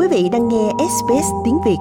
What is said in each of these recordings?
vị đang nghe SBS tiếng Việt.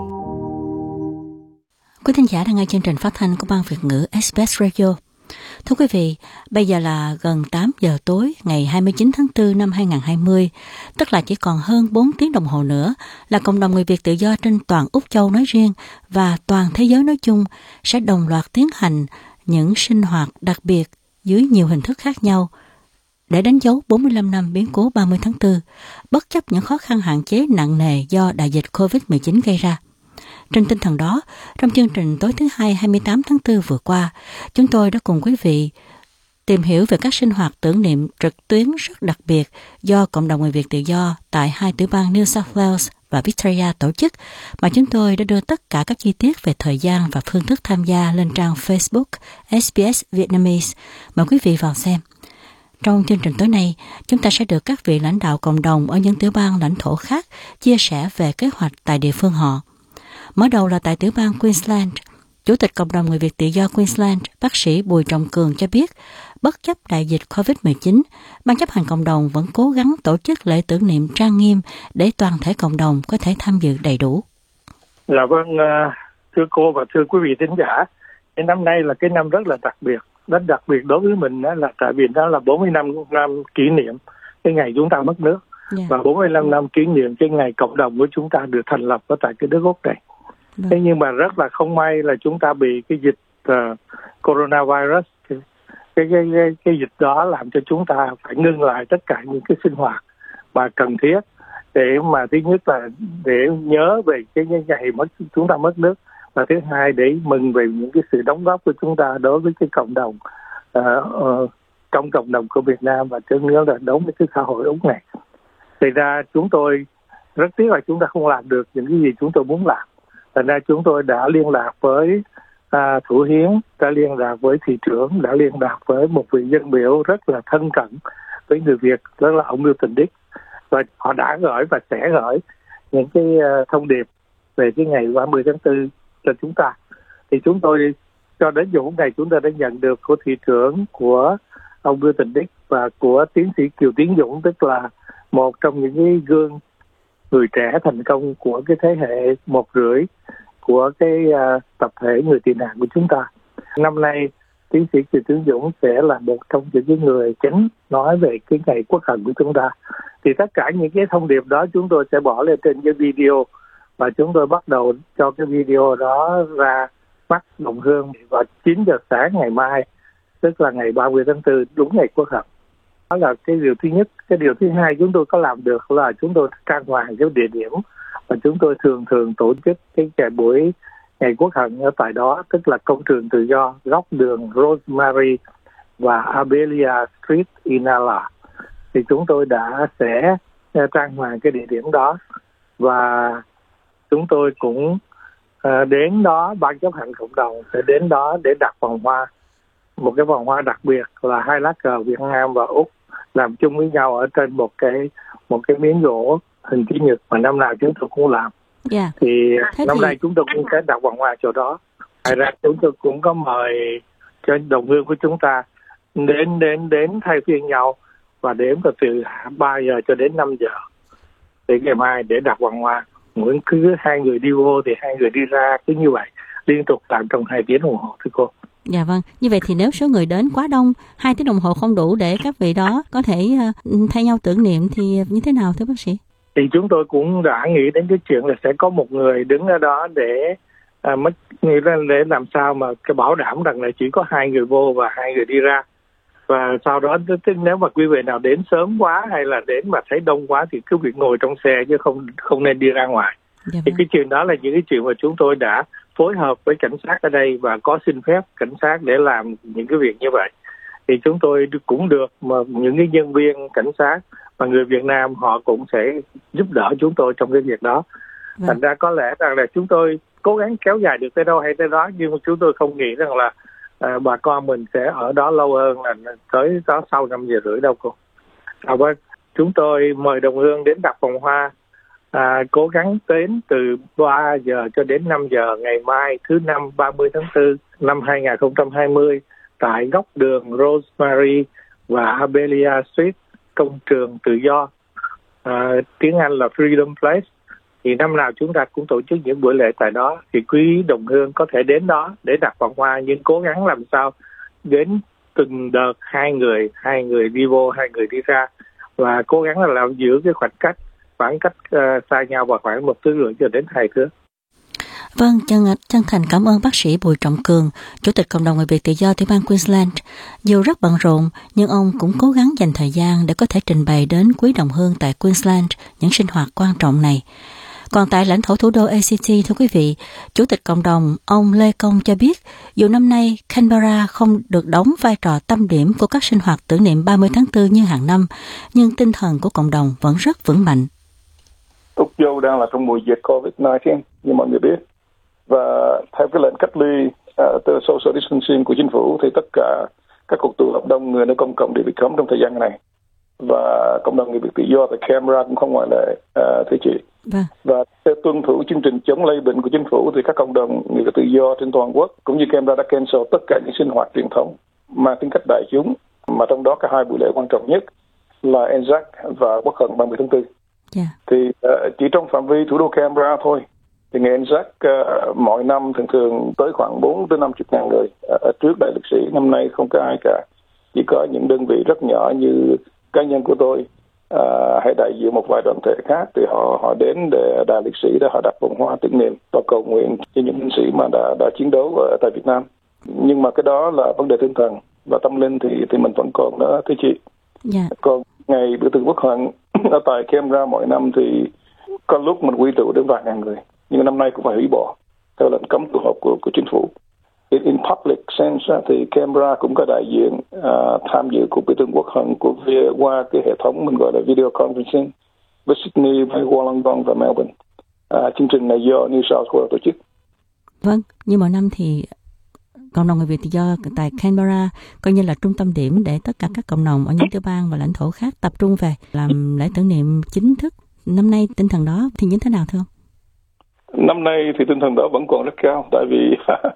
Quý thính giả đang nghe chương trình phát thanh của Ban Việt ngữ SBS Radio. Thưa quý vị, bây giờ là gần 8 giờ tối ngày 29 tháng 4 năm 2020, tức là chỉ còn hơn 4 tiếng đồng hồ nữa là cộng đồng người Việt tự do trên toàn Úc Châu nói riêng và toàn thế giới nói chung sẽ đồng loạt tiến hành những sinh hoạt đặc biệt dưới nhiều hình thức khác nhau để đánh dấu 45 năm biến cố 30 tháng 4, bất chấp những khó khăn hạn chế nặng nề do đại dịch COVID-19 gây ra. Trên tinh thần đó, trong chương trình tối thứ Hai 28 tháng 4 vừa qua, chúng tôi đã cùng quý vị tìm hiểu về các sinh hoạt tưởng niệm trực tuyến rất đặc biệt do cộng đồng người Việt tự do tại hai tiểu bang New South Wales và Victoria tổ chức, mà chúng tôi đã đưa tất cả các chi tiết về thời gian và phương thức tham gia lên trang Facebook SBS Vietnamese. Mời quý vị vào xem. Trong chương trình tối nay, chúng ta sẽ được các vị lãnh đạo cộng đồng ở những tiểu bang lãnh thổ khác chia sẻ về kế hoạch tại địa phương họ. Mở đầu là tại tiểu bang Queensland, Chủ tịch Cộng đồng người Việt tự do Queensland, bác sĩ Bùi Trọng Cường cho biết, bất chấp đại dịch COVID-19, Ban chấp hành cộng đồng vẫn cố gắng tổ chức lễ tưởng niệm trang nghiêm để toàn thể cộng đồng có thể tham dự đầy đủ. Dạ vâng, thưa cô và thưa quý vị thính giả, cái năm nay là cái năm rất là đặc biệt. Rất đặc biệt đối với mình đó là tại vì đó là 45 năm kỷ niệm cái ngày chúng ta mất nước. Và 45 năm kỷ niệm cái ngày cộng đồng của chúng ta được thành lập ở tại cái nước Úc này. Thế nhưng mà rất là không may là chúng ta bị cái dịch coronavirus, cái dịch đó làm cho chúng ta phải ngưng lại tất cả những cái sinh hoạt mà cần thiết để mà thứ nhất là để nhớ về cái ngày chúng ta mất nước, và thứ hai để mừng về những cái sự đóng góp của chúng ta đối với cái cộng đồng trong cộng đồng của Việt Nam và chứ nữa là đối với cái xã hội Úc này. Thì ra chúng tôi rất tiếc là chúng ta không làm được những cái gì chúng tôi muốn làm. Thành ra chúng tôi đã liên lạc với thủ hiến, đã liên lạc với thị trưởng, đã liên lạc với một vị dân biểu rất là thân cận với người Việt, đó là ông Milton Dick, và họ đã gửi và sẽ gửi những cái thông điệp về cái ngày 30 tháng 4 cho chúng ta. Thì chúng tôi cho đến giờ hôm nay chúng tôi đã nhận được của thị trưởng, của ông Milton Dick và của tiến sĩ Kiều Tiến Dũng, tức là một trong những cái gương người trẻ thành công của cái thế hệ 1,5 của cái tập thể người tị nạn của chúng ta. Năm nay tiến sĩ Kiều Tiến Dũng sẽ là một trong những cái người chính nói về cái ngày quốc hận của chúng ta. Thì tất cả những cái thông điệp đó chúng tôi sẽ bỏ lên trên cái video, và chúng tôi bắt đầu cho cái video đó ra mắt đồng hương vào 9 giờ sáng ngày mai, tức là ngày 30 tháng 4, đúng ngày quốc hận. Đó là cái điều thứ nhất. Cái điều thứ hai chúng tôi có làm được là chúng tôi trang hoàng cái địa điểm, và chúng tôi thường tổ chức cái buổi ngày quốc hận ở tại đó, tức là công trường tự do, góc đường Rosemary và Abelia Street, Inala. Thì chúng tôi sẽ trang hoàng cái địa điểm đó, và chúng tôi cũng đến đó, ban chấp hành cộng đồng sẽ đến đó để đặt vòng hoa, một cái vòng hoa đặc biệt là 2 lá cờ Việt Nam và Úc làm chung với nhau ở trên một cái miếng gỗ hình chữ nhật mà năm nào chúng tôi cũng làm. Thì năm nay chúng tôi cũng sẽ đặt vòng hoa chỗ đó. Ngoài ra chúng tôi cũng có mời cho đồng hương của chúng ta đến thay phiên nhau và đếm từ 3 giờ cho đến 5 giờ để ngày mai để đặt vòng hoa. Mỗi cứ 2 người đi vô thì 2 người đi ra, cứ như vậy liên tục làm trong 2 tiếng đồng hồ, thưa cô. Dạ vâng, như vậy thì nếu số người đến quá đông, 2 tiếng đồng hồ không đủ để các vị đó có thể thay nhau tưởng niệm thì như thế nào thưa bác sĩ? Thì chúng tôi cũng đã nghĩ đến cái chuyện là sẽ có một người đứng ở đó để để làm sao mà cái bảo đảm rằng là chỉ có 2 người vô và 2 người đi ra. Và sau đó nếu mà quý vị nào đến sớm quá hay là đến mà thấy đông quá thì cứ việc ngồi trong xe chứ không nên đi ra ngoài. Thì cái chuyện đó là những cái chuyện mà chúng tôi đã phối hợp với cảnh sát ở đây và có xin phép cảnh sát để làm những cái việc như vậy. Thì chúng tôi cũng được mà những cái nhân viên cảnh sát và người Việt Nam họ cũng sẽ giúp đỡ chúng tôi trong cái việc đó. Thành ra có lẽ rằng là chúng tôi cố gắng kéo dài được tới đâu hay tới đó, nhưng mà chúng tôi không nghĩ rằng là bà con mình sẽ ở đó lâu hơn là tới đó sau 5 giờ rưỡi đâu cô. Vâng, chúng tôi mời đồng hương đến đặt vòng hoa, cố gắng đến từ 3 giờ cho đến 5 giờ ngày mai thứ Năm 30 tháng 4 năm 2020 tại góc đường Rosemary và Abelia Street, công trường tự do, tiếng Anh là Freedom Place. thì năm nào chúng ta cũng tổ chức những buổi lễ tại đó, thì quý đồng hương có thể đến đó để đặt vòng hoa, nhưng cố gắng làm sao đến từng đợt 2 người đi vô, 2 người đi ra, và cố gắng là làm giữ cái khoảng cách xa nhau vào khoảng 1,5 thước cho đến 2 thước. Vâng, chân thành cảm ơn bác sĩ Bùi Trọng Cường, Chủ tịch Cộng đồng người Việt tự do tiểu bang Queensland. Dù rất bận rộn, nhưng ông cũng cố gắng dành thời gian để có thể trình bày đến quý đồng hương tại Queensland những sinh hoạt quan trọng này. Còn tại lãnh thổ thủ đô ACT, thưa quý vị, Chủ tịch Cộng đồng ông Lê Công cho biết, dù năm nay Canberra không được đóng vai trò tâm điểm của các sinh hoạt tưởng niệm 30 tháng 4 như hàng năm, nhưng tinh thần của cộng đồng vẫn rất vững mạnh. Úc Châu đang là trong mùa dịch COVID-19, như mọi người biết. Và theo cái lệnh cách ly từ social distancing của chính phủ thì tất cả các cuộc tụ tập đông người nơi công cộng đều bị cấm trong thời gian này. Và cộng đồng người Việt tự do tại Canberra cũng không ngoại lệ, thưa chị. Và theo tuân thủ chương trình chống lây bệnh của chính phủ thì các cộng đồng người Việt tự do trên toàn quốc cũng như Canberra đã cancel tất cả những sinh hoạt truyền thống mang tính cách đại chúng, mà trong đó cả 2 buổi lễ quan trọng nhất là Anzac và Quốc khánh 30 tháng 4. Thì chỉ trong phạm vi thủ đô Canberra thôi, thì ngày Anzac mọi năm thường tới khoảng 4 tới 50 ngàn người trước đại lịch sĩ. Năm nay không có ai cả, chỉ có những đơn vị rất nhỏ như cá nhân của tôi hay đại diện một vài đoàn thể khác, thì họ đến để đại lịch sĩ để họ đặt vòng hoa tưởng niệm và cầu nguyện cho những binh sĩ mà đã chiến đấu ở tại Việt Nam. Nhưng mà cái đó là vấn đề tinh thần, và tâm linh thì mình vẫn còn đó, thưa chị. Còn ngày biểu tượng quốc hận ở tại Canberra mỗi năm thì có lúc mình quy tụ đến vài ngàn người, nhưng năm nay cũng phải hủy bỏ theo lệnh cấm tụ họp của chính phủ. In public sense thì Canberra cũng có đại diện tham dự cuộc biểu tượng quốc hận qua cái hệ thống mình gọi là video conferencing với Sydney, với Wollongong và Melbourne. Chương trình này do New South Wales tổ chức. Vâng, như mọi năm thì cộng đồng người Việt tự do tại Canberra coi như là trung tâm điểm để tất cả các cộng đồng ở những tiểu bang và lãnh thổ khác tập trung về làm lễ tưởng niệm chính thức. Năm nay tinh thần đó thì như thế nào thưa ông? Năm nay thì tinh thần đó vẫn còn rất cao, tại vì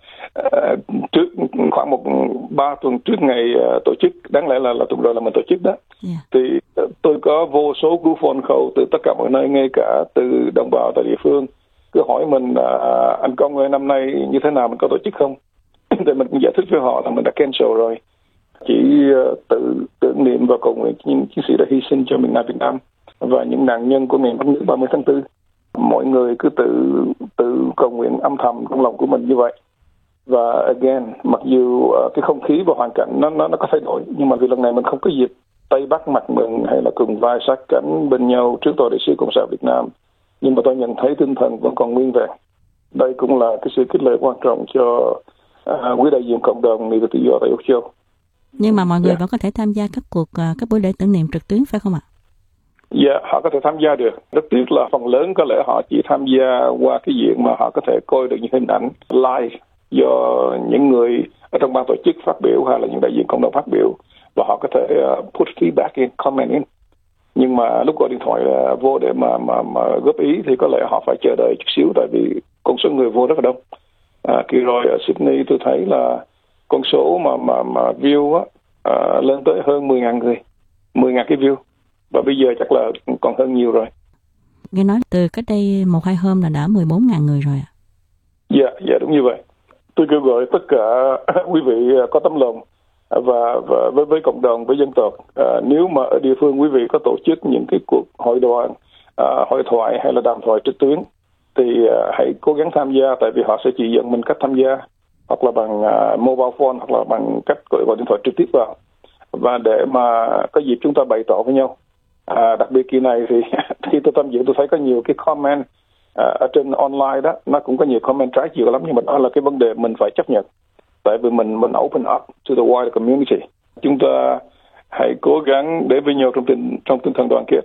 trước khoảng 3 tuần trước ngày tổ chức, đáng lẽ là tuần rồi là mình tổ chức đó, thì tôi có vô số cú phone call từ tất cả mọi nơi, ngay cả từ đồng bào tại địa phương cứ hỏi mình anh Công ơi, năm nay như thế nào, mình có tổ chức không? Thì mình cũng giải thích với họ là mình đã cancel rồi, chỉ tự tưởng niệm và cầu nguyện những chiến sĩ đã hy sinh cho miền Nam Việt Nam và những nạn nhân của miền Bắc nước 30 tháng 4. Mọi người cứ tự cầu nguyện âm thầm trong lòng của mình như vậy. Và again, mặc dù cái không khí và hoàn cảnh nó có thay đổi, nhưng mà vì lần này mình không có dịp tay bắt mặt mừng hay là cùng vai sát cánh bên nhau trước tòa đại sứ Cộng sản Việt Nam, nhưng mà tôi nhận thấy tinh thần vẫn còn nguyên vẹn. Đây cũng là cái sự khích lệ quan trọng cho quý đại diện cộng đồng người Việt tự do tại Úc Châu. Nhưng mà mọi người vẫn có thể tham gia các buổi lễ tưởng niệm trực tuyến phải không ạ? Dạ, họ có thể tham gia được. Rất tiếc là phần lớn có lẽ họ chỉ tham gia qua cái diện mà họ có thể coi được những hình ảnh live do những người ở trong ban tổ chức phát biểu hay là những đại diện cộng đồng phát biểu, và họ có thể put feedback in, comment in. Nhưng mà lúc gọi điện thoại vô để mà góp ý thì có lẽ họ phải chờ đợi chút xíu, tại vì con số người vô rất là đông. Kỳ rồi ở Sydney tôi thấy là con số mà view lên tới hơn 10.000 người, 10.000 cái view. Và bây giờ chắc là còn hơn nhiều rồi. Nghe nói từ cách đây 1-2 hôm là đã 14.000 người rồi ạ. Dạ đúng như vậy. Tôi kêu gọi tất cả quý vị có tấm lòng và với cộng đồng, với dân tộc, nếu mà ở địa phương quý vị có tổ chức những cái cuộc hội đoàn, hội thoại hay là đàm thoại trực tuyến thì hãy cố gắng tham gia, tại vì họ sẽ chỉ dẫn mình cách tham gia, hoặc là bằng mobile phone, hoặc là bằng cách gọi điện thoại trực tiếp vào, và để mà có dịp chúng ta bày tỏ với nhau. Đặc biệt kỳ này thì khi tôi tham dự tôi thấy có nhiều cái comment ở trên online đó, nó cũng có nhiều comment trái chiều lắm, nhưng mà đó là cái vấn đề mình phải chấp nhận, tại vì mình open up to the wider community. Chúng ta hãy cố gắng để với nhau trong tinh thần đoàn kết,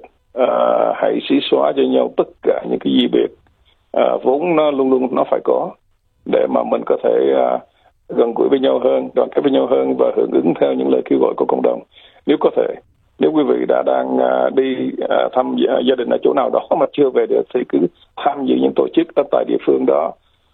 hãy xí xóa cho nhau tất cả những cái gì biệt vốn nó luôn nó phải có, để mà mình có thể gần gũi với nhau hơn, đoàn kết với nhau hơn và hưởng ứng theo những lời kêu gọi của cộng đồng. Nếu có thể, nếu quý vị đang đi thăm gia đình ở chỗ nào đó mà chưa về được thì cứ tham dự những tổ chức ở tại địa phương đó,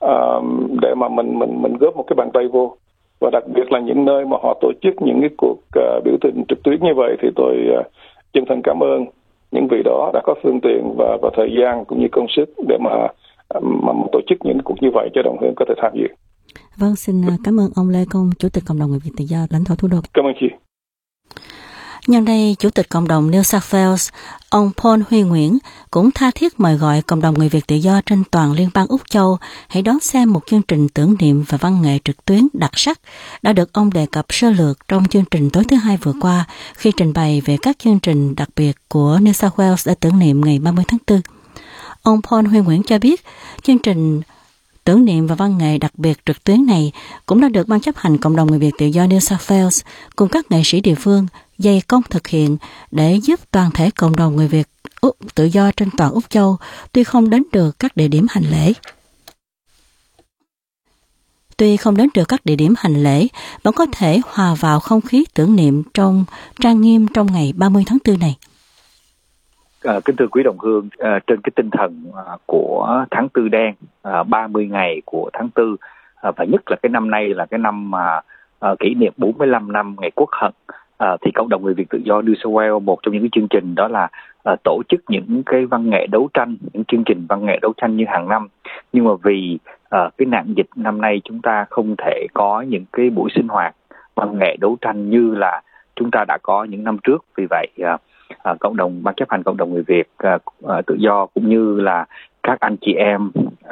để mà mình góp một cái bàn tay vô. Và đặc biệt là những nơi mà họ tổ chức những cái cuộc biểu tình trực tuyến như vậy thì tôi chân thành cảm ơn những vị đó đã có phương tiện và thời gian cũng như công sức để mà tổ chức những cuộc như vậy cho đồng hương có thể tham dự. Vâng, xin cảm ơn ông Lê Công, Chủ tịch Cộng đồng Người Việt Tự do lãnh thổ thủ đô. Cảm ơn chị. Nhân đây, Chủ tịch Cộng đồng New South Wales, ông Paul Huy Nguyễn cũng tha thiết mời gọi cộng đồng người Việt tự do trên toàn liên bang Úc Châu hãy đón xem một chương trình tưởng niệm và văn nghệ trực tuyến đặc sắc đã được ông đề cập sơ lược trong chương trình tối thứ Hai vừa qua khi trình bày về các chương trình đặc biệt của New South Wales để tưởng niệm ngày 30 tháng 4. Ông Paul Huy Nguyễn cho biết chương trình tưởng niệm và văn nghệ đặc biệt trực tuyến này cũng đã được Ban chấp hành Cộng đồng Người Việt Tự do New South Wales cùng các nghệ sĩ địa phương dày công thực hiện để giúp toàn thể cộng đồng người Việt tự do trên toàn Úc Châu tuy không đến được các địa điểm hành lễ vẫn có thể hòa vào không khí tưởng niệm trong trang nghiêm trong ngày 30 tháng 4 này. Kính thưa quý đồng hương, trên cái tinh thần của tháng 4 đen, 30 ngày của tháng 4, và nhất là cái năm nay là cái năm mà kỷ niệm 45 năm ngày Quốc hận, thì cộng đồng người Việt tự do New South Wales, một trong những cái chương trình đó là tổ chức những cái văn nghệ đấu tranh, những chương trình văn nghệ đấu tranh như hàng năm. Nhưng mà vì cái nạn dịch năm nay chúng ta không thể có những cái buổi sinh hoạt văn nghệ đấu tranh như là chúng ta đã có những năm trước. Vì vậy cộng đồng Ban chấp hành Cộng đồng người Việt tự do cũng như là các anh chị em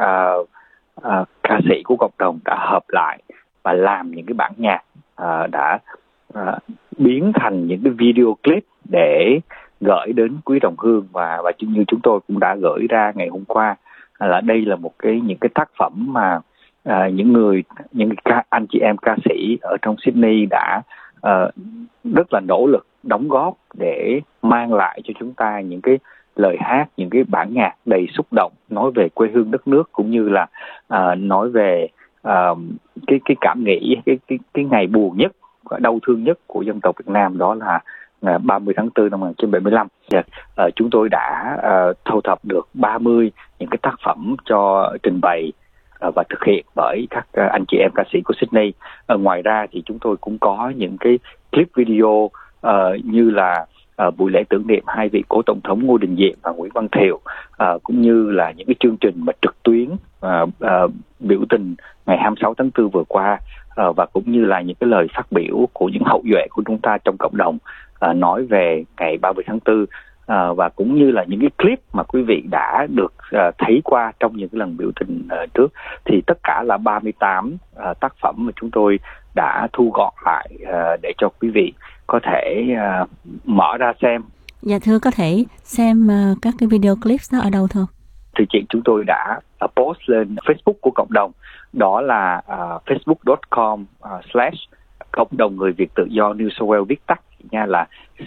ca sĩ của cộng đồng đã hợp lại và làm những cái bản nhạc đã biến thành những cái video clip để gửi đến quý đồng hương, và như chúng tôi cũng đã gửi ra ngày hôm qua, là đây là những cái tác phẩm mà những anh chị em ca sĩ ở trong Sydney đã rất là nỗ lực đóng góp để mang lại cho chúng ta những cái lời hát, những cái bản nhạc đầy xúc động nói về quê hương đất nước, cũng như là nói về cái cảm nghĩ cái ngày buồn nhất, đau thương nhất của dân tộc Việt Nam, đó là 30 tháng 4 năm 1975. Chúng tôi đã thu thập được 30 những cái tác phẩm cho trình bày và thực hiện bởi các anh chị em ca sĩ của Sydney. Ngoài ra thì chúng tôi cũng có những cái clip video như là buổi lễ tưởng niệm hai vị cố tổng thống Ngô Đình Diệm và Nguyễn Văn Thiệu, cũng như là những cái chương trình mà trực tuyến biểu tình ngày 26 tháng 4 vừa qua, và cũng như là những cái lời phát biểu của những hậu duệ của chúng ta trong cộng đồng nói về ngày 30 tháng 4, và cũng như là những cái clip mà quý vị đã được thấy qua trong những cái lần biểu tình trước. Thì tất cả là 38 tác phẩm mà chúng tôi đã thu gọn lại để cho quý vị có thể mở ra xem. Dạ thưa, có thể xem các cái video clips đó ở đâu thưa? Thì chúng tôi đã post lên Facebook của cộng đồng, đó là facebook.com/cộng đồng người Việt tự do New South Wales, viết tắt nha là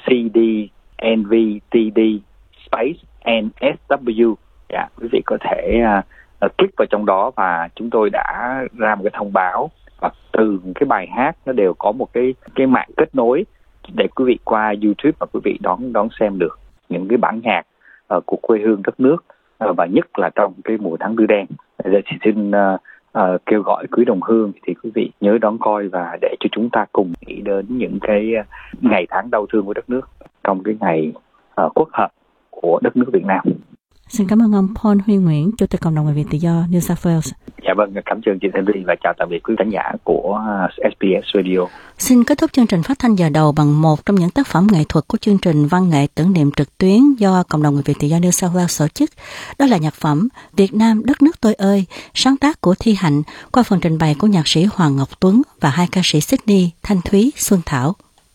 CDNVTD space NSW. Dạ, quý vị có thể click vào trong đó, và chúng tôi đã ra một cái thông báo, và từ cái bài hát nó đều có một cái mạng kết nối để quý vị qua YouTube và quý vị đón xem được những cái bản nhạc của quê hương đất nước, và nhất là trong cái mùa tháng 4 đen. Giờ thì xin kêu gọi quý đồng hương thì quý vị nhớ đón coi, và để cho chúng ta cùng nghĩ đến những cái ngày tháng đau thương của đất nước trong cái ngày Quốc hận của đất nước Việt Nam. Xin cảm ơn ông Paul Huy Nguyễn, Chủ tịch Cộng đồng người Việt tự do New South Wales. Dạ vâng, cảm ơn chị Thanh Ly và chào tạm biệt quý khán giả của SBS Radio. Xin kết thúc chương trình phát thanh giờ đầu bằng một trong những tác phẩm nghệ thuật của chương trình văn nghệ tưởng niệm trực tuyến do Cộng đồng người Việt tự do New South Wales tổ chức. Đó là nhạc phẩm Việt Nam đất nước tôi ơi, sáng tác của Thi Hạnh qua phần trình bày của nhạc sĩ Hoàng Ngọc Tuấn và hai ca sĩ Sydney Thanh Thúy, Xuân Thảo.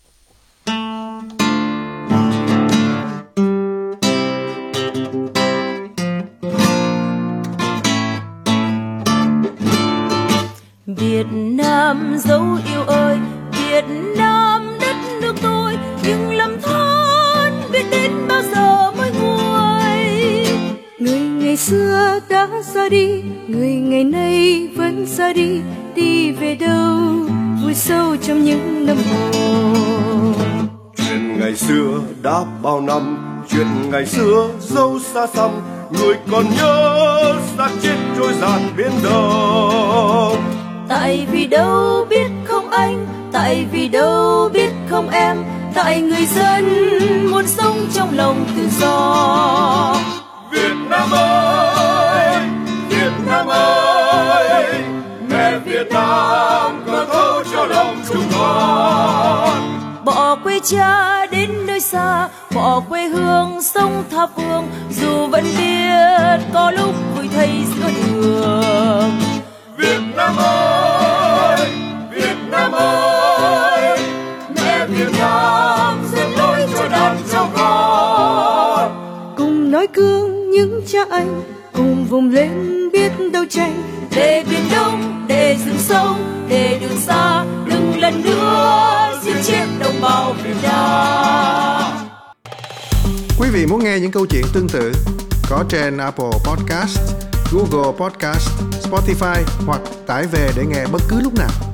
Việt Nam dấu yêu ơi, Việt Nam đất nước tôi, nhưng lầm than biết đến bao giờ mới nguôi. Người ngày xưa đã ra đi, người ngày nay vẫn ra đi, đi về đâu vui sâu trong những năm hồ. Chuyện ngày xưa đã bao năm, chuyện ngày xưa dấu xa xăm, người còn nhớ xác chết trôi dạt biển đông. Tại vì đâu biết không anh, tại vì đâu biết không em, tại người dân muốn sống trong lòng tự do. Việt Nam ơi, Việt Nam ơi, mẹ Việt Nam cơ thấu cho lòng chúng con. Bỏ quê cha đến nơi xa, bỏ quê hương sông tha phương, dù vẫn biết có lúc vui thay giữa đường. Việt Nam ơi, Việt Nam ơi, mẹ Việt Nam dẫn lối cho đàn cháu con. Cùng nói cương những cha anh, cùng vùng lên biết đấu tranh, để biển Đông, để rừng sâu, để đường xa, đừng lần nữa giết chết đồng bào Việt Nam. Quý vị muốn nghe những câu chuyện tương tự có trên Apple Podcast, Google Podcast, Spotify hoặc tải về để nghe bất cứ lúc nào.